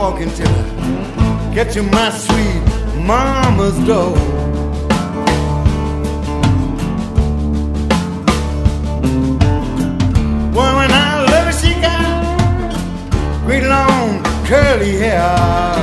walking till I get to my sweet mama's door. Well, when I love her, she got great long curly hair.